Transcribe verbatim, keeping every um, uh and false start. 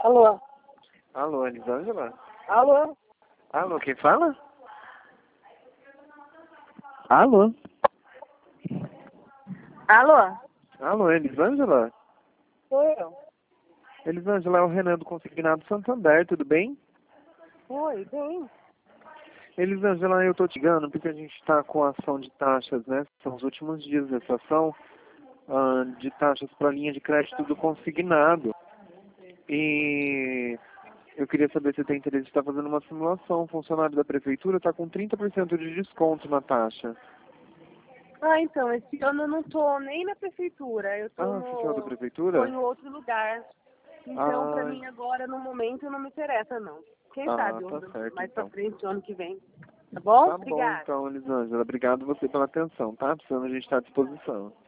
Alô? Alô, Elisângela? Alô? Alô, quem fala? Alô? Alô? Alô, Elisângela? Sou eu. Elisângela, é o Renan do Consignado Santander, tudo bem? Oi, bem. Elisângela, eu tô te ligando porque a gente está com a ação de taxas, né? São os últimos dias dessa ação ah, de taxas para a linha de crédito do consignado. E eu queria saber se tem interesse de estar fazendo uma simulação. O funcionário da prefeitura está com trinta por cento de desconto na taxa. Ah, então, esse ano eu não tô nem na prefeitura. Eu tô Ah, você saiu da no... tô prefeitura? em outro lugar. Então, pra Ah, mim agora, no momento, não me interessa, não. Quem ah, sabe tá outro, certo mais pra então. frente, ano que vem. Tá bom? Tá bom Obrigada. então, Elisângela. Obrigado você pela atenção, tá? Precisando a gente está à disposição.